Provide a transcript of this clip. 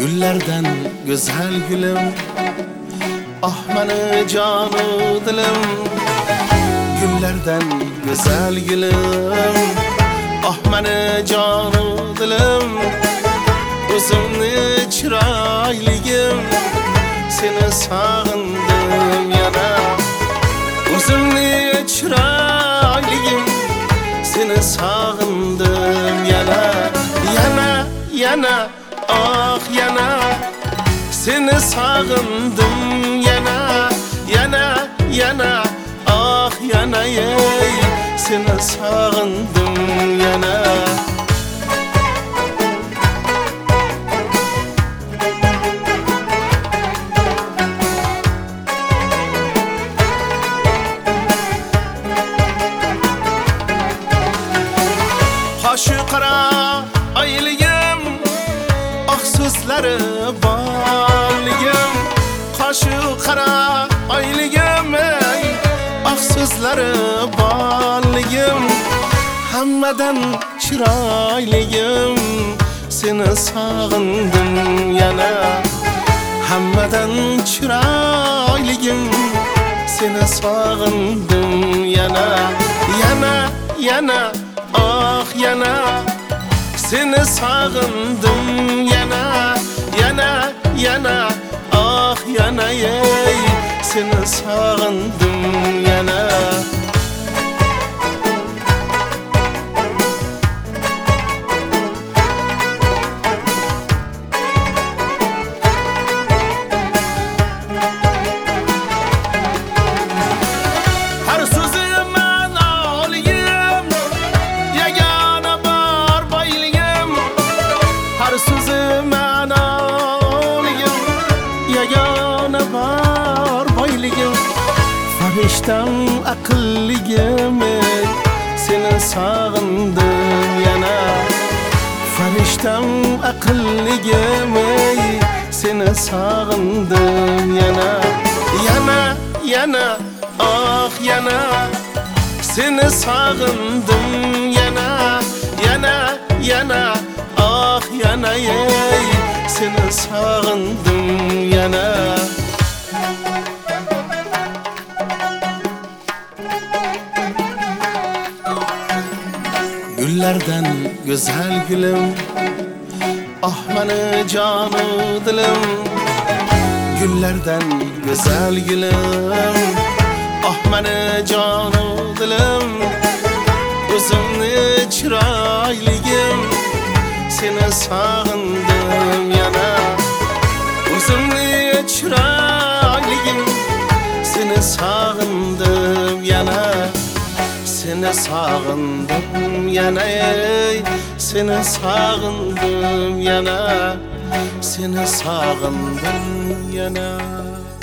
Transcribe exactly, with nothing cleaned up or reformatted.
Güllerden güzel gülüm, ah meni canı dilim. Güllerden güzel gülüm, ah meni canı dilim. Özümni çırayligim, seni sağındım yana. Özümni çırayligim, seni sağındım yana. Yana, yana, ah yana, seni sağındım yana. Yana, yana, ah yana yey, seni sağındım yana. Kaşı kara ayligim, ah sözleri balligim. Kaşı kara ayligim, ey, ah sözleri balligim. Hammeden çırayligim, seni sağındım yana. Hammeden çırayligim, seni sağındım yana. Yana, yana, ah yana, seni sağındım yana. Yana, yana, ah yana yey, seni sağındım yana. Her sözüme naliyim, yegane bar bayliyim. Her sözüme naliyim, yegane bar bayliyim. Fariştem akılligim, seni sağındım yana. Fariştem akılligim, seni sağındım yana. Yana, yana, ah yana, seni sağındım yana. Yana, yana, ah yana yey, seni sağındım yana. Güllerden güzel gülüm, ah meni canı dilim. Güllerden güzel gülüm, ah meni canı dilim. Özümni çırayligim, seni sağındım yana. Özümni çırayligim, seni sağındım yana. Seni sağındım yana ey, seni sağındım yana. Seni sağındım yana.